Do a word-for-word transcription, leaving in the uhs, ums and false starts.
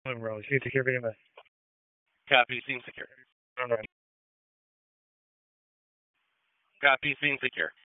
Monroe. See secure V M S. Copy, scene secure. All right. Copy, scene secure.